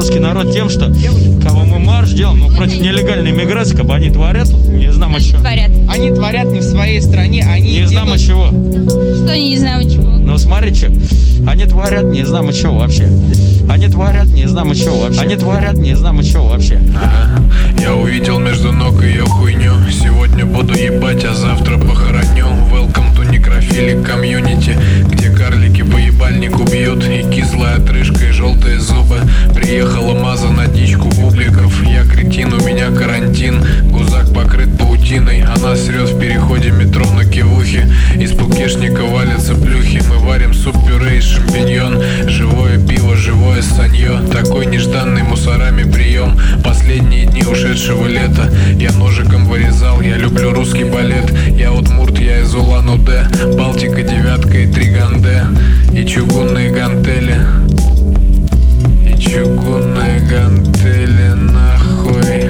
русский народ тем, что кого мы марш делаем, ну, против нелегальной миграции, как бы они творят, не знамо что. Они творят не в своей стране, они Не знамо чего. Что не знамо чего? Ну, смотрите, они творят не знамо чего вообще. Они творят не знамо чего вообще. Они творят не знамо чего вообще. Я увидел между ног ее хуйню. Сегодня буду ебать, а завтра похороню. Welcome to Necrophilic Community, где карлики по ебальнику бьют. И кислая отрыжка, и желтые зубы. Приехала маза на дичку бубликов. Я кретин, у меня карантин. Гузак покрыт паутиной. Она срет в переходе метро на кивухе. Из пукешника валятся плюхи. Мы варим суп-пюре из шампиньон. Живое пиво, живое санье. Такой нежданный мусорами прием. Последние дни ушедшего лета я ножиком вырезал. Я люблю русский балет. Я удмурт, я из Улан-Удэ. Балтика, девятка и Триганде. И чугунные гантели. И чугунные гантели, нахуй.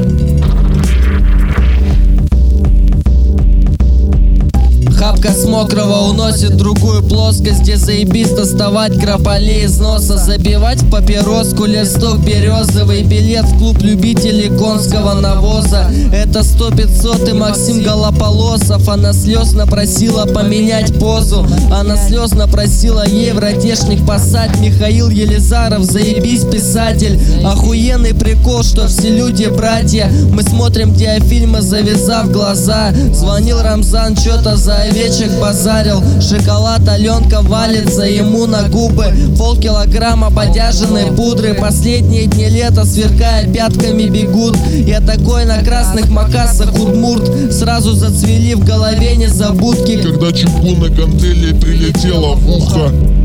Хапка с мокрого уносит другую плоскость, где заебись доставать крополи из носа. Забивать в папироску листок березовый. Билет в клуб любителей конского навоза. Это 100-500 и Максим Голополосов. Она слезно просила поменять позу. Она слезно просила ей в радешник посадь. Михаил Елизаров, заебись писатель. Охуенный прикол, что все люди братья. Мы смотрим диафильмы, завязав глаза. Звонил Рамзан, что-то за овечек базарил. Шоколад Аленка валится ему на губы. Полкилограмма бодяженной пудры. Последние дни лета, сверкая пятками, бегут. Я такой на красных макасах удмурт. Сразу зацвели в голове незабудки. Когда чугунной гантели прилетела в ухо.